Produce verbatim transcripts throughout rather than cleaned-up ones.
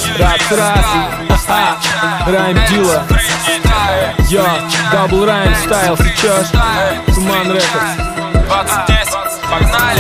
Раз, раз, ха-ха, Райм Дила. Йо, дабл райм стайл сейчас. Туман Рекордс. двадцать десять, погнали!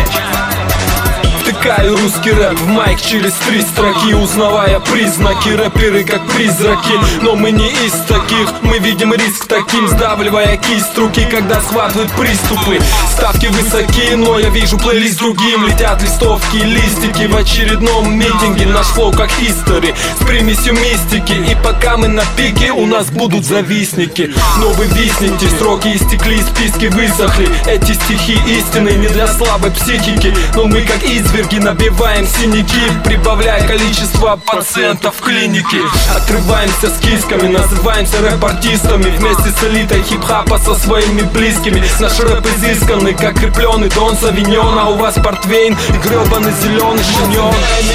Втыкаю русский рэп в майк через три строки, узнавая признаки. Рэперы как призраки, но мы не из таких. Мы видим риск таким, сдавливая кисть руки, когда схватывают приступы. Ставки высоки, но я вижу плейлист другим. Летят листовки и листики в очередном митинге. Наш флоу как history с примесью мистики. И пока мы на пике, у нас будут завистники. Но вы виснете, сроки истекли, списки высохли. Эти стихи истины не для слабой психики, но мы как изверги набиваем синяки, прибавляя количество пациентов в клинике. Отрываемся с кисками, называемся рэп-артистами. Вместе с элитой хип-хапа со своими близкими. Наш рэп изысканный, как крепленый Дон Савиньон. А у вас портвейн и гребаный зеленый шиньон.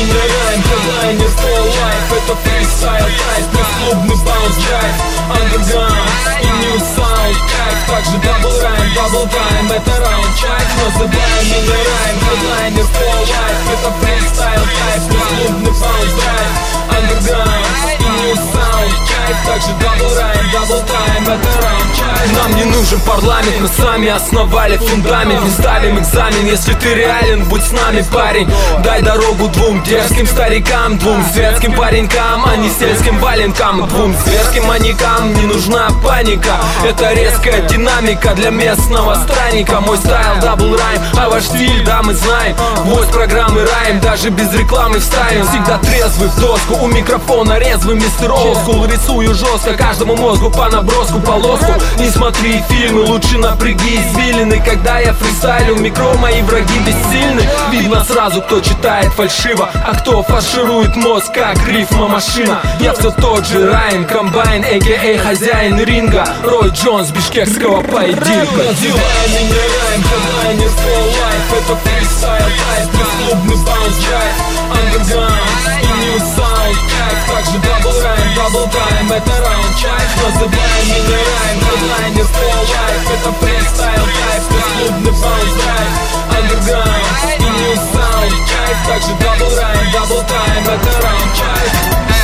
Хедлайнер for life, это фристайл тайп, плюс клубный баунс драйв, андерграунд и нью саунд кайф. Также дабл райм, дабл тайм, это раунд чайф. Называем меня райм, хедлайнер for life, это фристайл тайп, плюс клубный баунс драйв, андерграунд и нью саунд кайф. Также дабл райм, дабл тайм, это раунд чайф. Нам не нужен парламент, мы сами основали фундамент. Не ставим экзамен, если ты реален, будь с нами, парень. Дай дорогу двум дерзким старикам, двум светским паренькам, а не сельским валенкам. Двум зверским маньякам не нужна паника. Это резкая динамика для местного странника. Мой стайл дабл райм, а ваш стиль, да, мы знаем. Гвоздь программы райм, даже без рекламы вставим. Всегда трезвый в доску, у микрофона резвый мистер олдскул. Рисую жестко, каждому мозгу по наброску, полоску. Не смотри фильмы, лучше напряги извилины. Когда я фристайлю, микро мои враги бессильны. Видно сразу, кто читает фальшиво, а кто фарширует мозг, как рифма машина. Я все тот же райм, комбайн, а.к.а. хозяин ринга, Рой Джонс бишкекского поединка. Называй меня райм, хедлайнер for life, это фристайл тайп, плюс клубный баунс драйв, андерграунд и нью саунд кайф. Также дабл райм, дабл тайм, это раунд чайф. Называй меня райм, хедлайнер for life, это фристайл тайп, плюс клубный баунс драйв, андерграунд и нью саунд кайф. Также дабл райм, дабл тайм, это раунд чайф.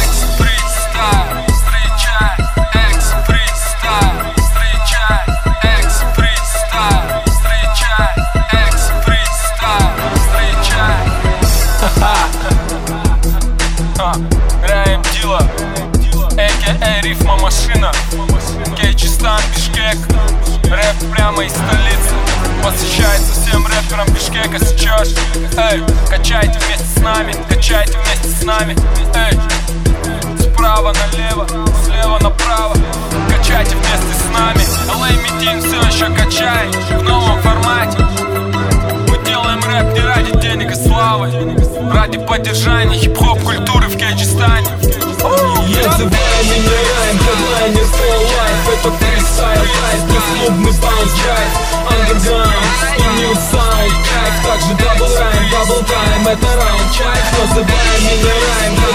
Экс-фристайл, встречай, экс-фристайл, встречай, экс-фристайл, встречай, экс-фристайл, встречай. Ха-ха. Райм Дила, а.к.а. рифма машина, Кейчистан, Бишкек. Рэп прямо из столицы, посвящается всем рэперам Бишкека сейчас. Эй, качайте вместе с нами, качайте вместе с нами. Эй, справа налево, слева направо, качайте вместе с нами. эл эй Meeting все еще качает в новом формате. Мы делаем рэп не ради денег и славы, ради поддержания хип-хоп культуры в Кейчистане. Называй меня райм, хедлайнер for life, это фристайл тайп, плюс клубный баунс драйв, андерграунд и нью саунд кайф. Также дабл райм, дабл тайм, это раунд чайф. Называй меня райм,